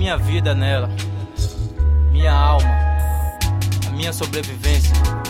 minha vida nela, minha alma, a minha sobrevivência.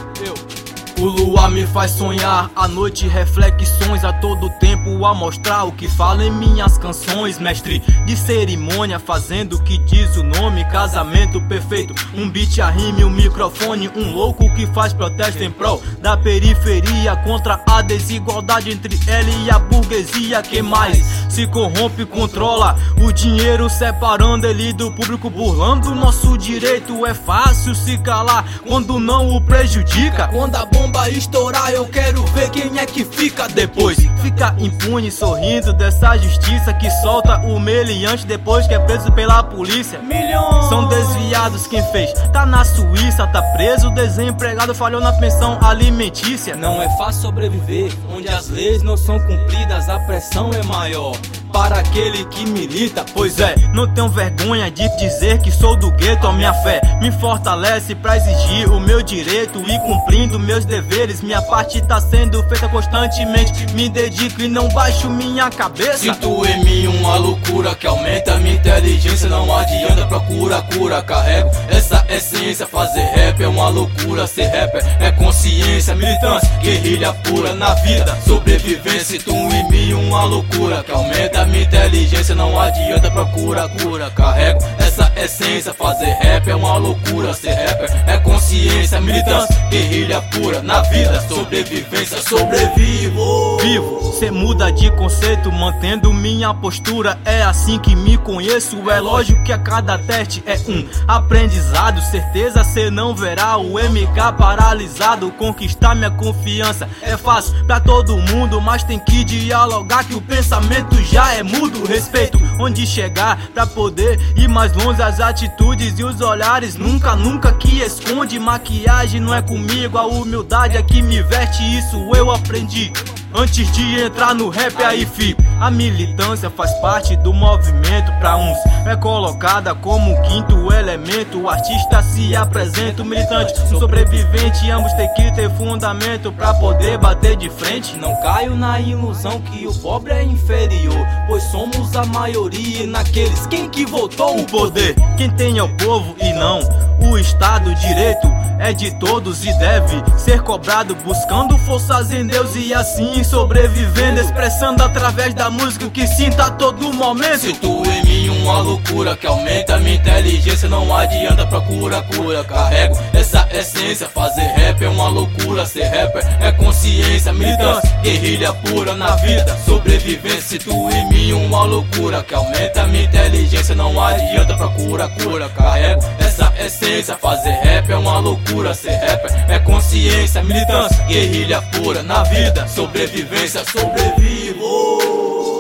O luar me faz sonhar, à noite reflexões a todo tempo a mostrar o que falo em minhas canções. Mestre de cerimônia, fazendo o que diz o nome, casamento perfeito, um beat a rime, um microfone, um louco que faz protesto em prol da periferia, contra a desigualdade entre ela e a burguesia. Que mais se corrompe e controla o dinheiro, separando ele do público, burlando o nosso direito. É fácil se calar quando não o prejudica. Quando a bomba estourar, eu quero ver quem é que fica depois. Fica impune, sorrindo dessa justiça que solta o meliante depois que é preso pela polícia. Milhões são desviados, quem fez tá na Suíça, tá preso, desempregado, falhou na pensão alimentícia. Não é fácil sobreviver onde as leis não são cumpridas, a pressão é maior para aquele que milita. Pois é, não tenho vergonha de dizer que sou do gueto. A minha fé me fortalece pra exigir o meu direito e cumprindo meus deveres, minha parte tá sendo feita constantemente. Me dedico e não baixo minha cabeça. Sinto em mim uma loucura que aumenta minha inteligência. Não adianta, procura cura, carrego essa essência. Fazer rap é uma loucura, ser rapper é consciência, militância, guerrilha pura na vida, sobrevivência. Sinto em mim uma loucura que aumenta minha inteligência, não adianta, procura cura, carrego essa essência. Fazer rap é uma loucura, ser rapper é consciência, militância, guerrilha pura na vida, sobrevivência, sobrevivo. Vivo, cê muda de conceito, mantendo minha postura. É assim que me conheço, é lógico que a cada teste é um aprendizado. Certeza cê não verá o MK paralisado. Conquistar minha confiança é fácil pra todo mundo, mas tem que dialogar que o pensamento já é mudo. Respeito onde chegar pra poder ir mais longe, as atitudes e os olhares nunca que esconde. Maquiagem não é comigo, a humildade é que me veste, isso eu aprendi antes de entrar no rap. Aí fi, a militância faz parte do movimento. Pra uns é colocada como o quinto elemento. O artista se apresenta, o militante, o sobrevivente. Ambos tem que ter fundamento pra poder bater de frente. Não caio na ilusão que o pobre é inferior, pois somos a maioria naqueles quem que votou o poder. Quem tem é o povo e não o Estado. Direito é de todos e deve ser cobrado, buscando forças em Deus e assim sobrevivendo, expressando através da música o que sinta a todo momento. Sinto em mim uma loucura que aumenta minha inteligência, não adianta, procura cura, carrego essa essência. Fazer rap é uma loucura, ser rapper é consciência, militância, guerrilha pura na vida, sobrevivência. Sinto em mim uma loucura que aumenta minha inteligência, não adianta, procura cura, carrego essa essência. Fazer rap é uma loucura, ser rapper é consciência, militância, guerrilha pura na vida, sobrevivência, sobrevivo.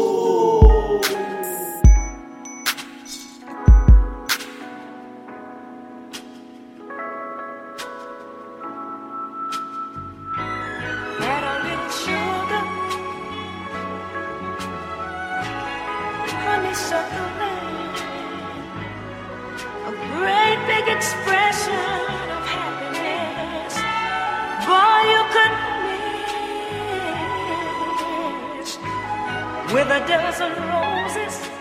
A great big expression of happiness, boy, you couldn't miss with a dozen roses